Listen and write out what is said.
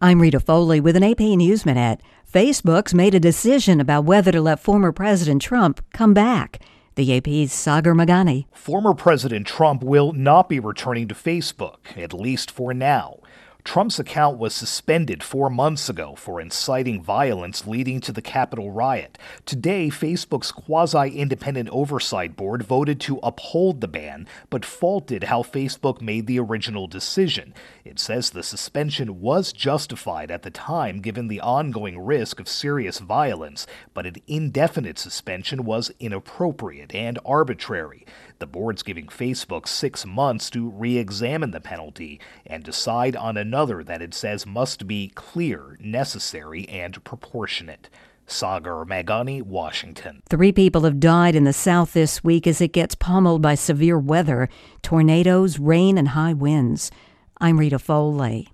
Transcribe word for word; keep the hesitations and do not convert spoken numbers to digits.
I'm Rita Foley with an A P News Minute. Facebook's made a decision about whether to let former President Trump come back. The A P's Sagar Meghani. Former President Trump will not be returning to Facebook, at least for now. Trump's account was suspended four months ago for inciting violence leading to the Capitol riot. Today, Facebook's quasi-independent oversight board voted to uphold the ban, but faulted how Facebook made the original decision. It says the suspension was justified at the time given the ongoing risk of serious violence, but an indefinite suspension was inappropriate and arbitrary. The board's giving Facebook six months to re-examine the penalty and decide on another that it says must be clear, necessary, and proportionate. Sagar Meghani, Washington. Three people have died in the South this week as it gets pummeled by severe weather, tornadoes, rain, and high winds. I'm Rita Foley.